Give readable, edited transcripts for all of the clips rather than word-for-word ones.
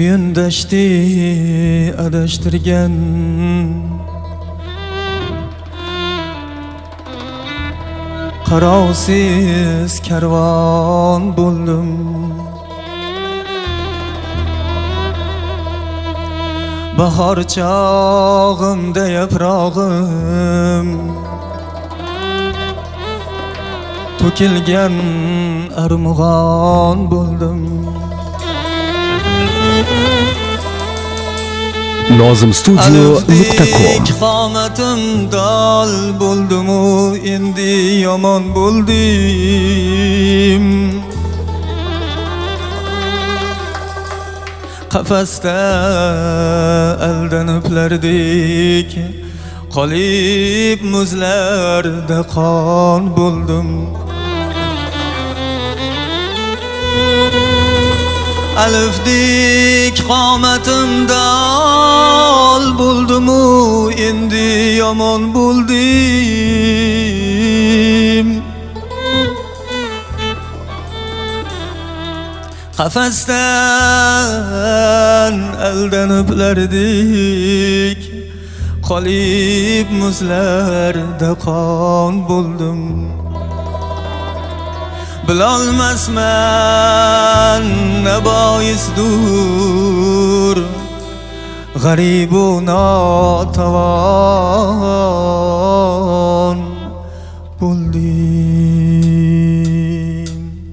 Quyundashdi adashtirgan qarovsiz karvon bo'ldim. Bahor chog'imda yaprog'im to'kilgan armug'on bo'ldim. Nozimstudio.com Qomatim dol bo'ldim-u, endi yomon bo'ldim. Qafasda aldaniblardek qolib muzlarda qon bo'ldim. Alifdek qomatim dol bo'ldim-u, endi yomon bo'ldim. Qafasdan aldaniblardek qolib muzlarda qon bo'ldim. Bilolmasman ne boisdur g'aribu notavon bo'ldim.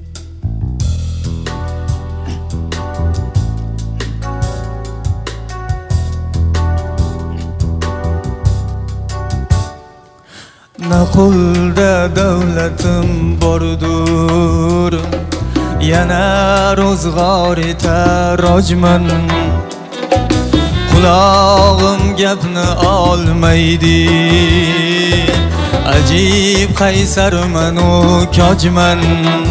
Na qo'lda davlatim bordur, yana ro'zg'or etar rojman. Qulog'im gapni olmaydi, ajib qaysarman u kojman.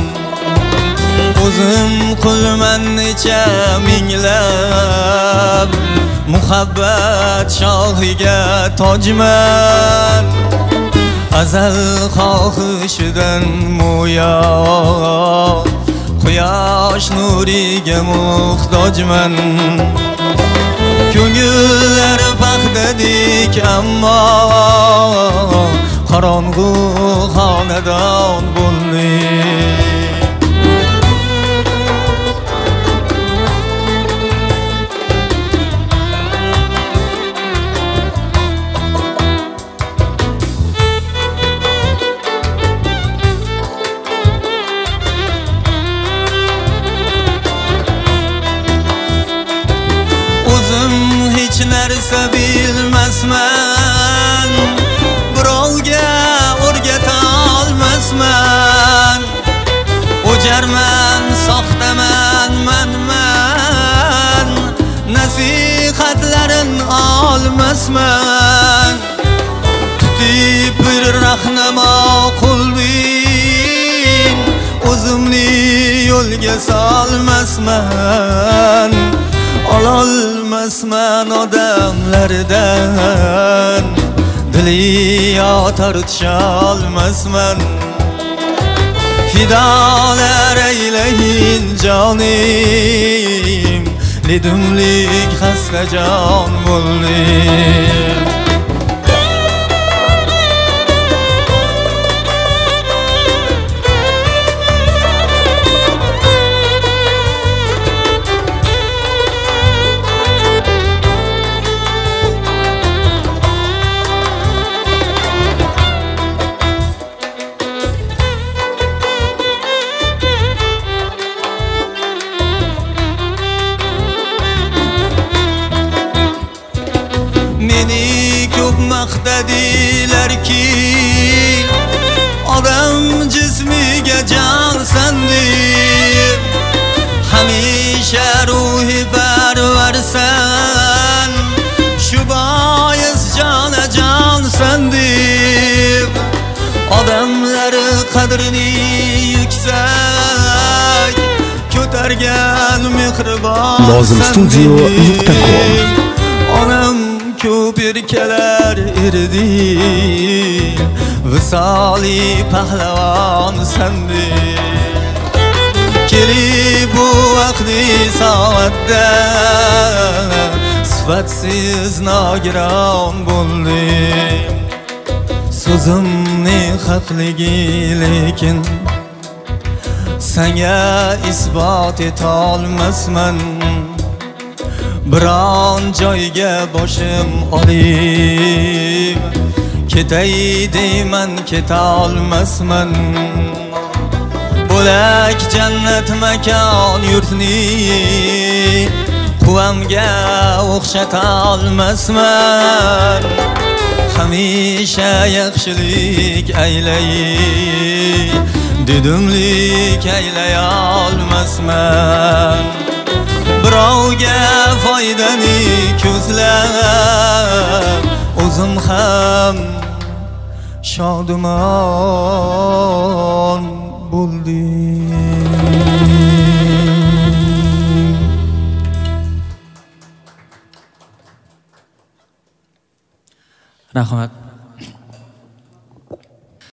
O'zim qulman necha minglab, muhabbat shohiga tojman. Azal xohishidan mo'yo, quyosh nuriga muhtojman. Ko'ngillar paxtadik ammo qorong'u xonadon bo'ldim. Hech narsa bilmasman, birovga o'rgata olmasman. O'jarman, soxtaman, manman, nasihatlarin olmasman. Tutib bir rahnamo qulbin, o'zimni yo'lga solmasman. Ololmasman odamlardan, diliyo tortisholmasman. Fidolar aylayin jonim, lidimlik xastajon bo'ldim. Meni ko'p maqtadilarki, odam jismiga jonsan deb. Hamisha ruhi parvarsan, shu bois jonajonsan deb. Odamlar qadrini yuksak ko'targan mehribon Nozimstudio.com Onam ko'p erkalar erdi, visoli pahlavon sandi. dili bu vaqti soatda sifatsiz nogiron bo'ldim. So'zimni haqligi lekin senga isbot etolmasman. Biron joyga boshim olib ketay deyman, ketolmasman. Bo'lak jannat makon yurtni quvamga o'xshata olmasman. Hamisha yaxshilik aylay dedimlik aylay olmasman. Birovga foydani ko'zlab o'zim ham shodumon bo'ldim. Rahmat.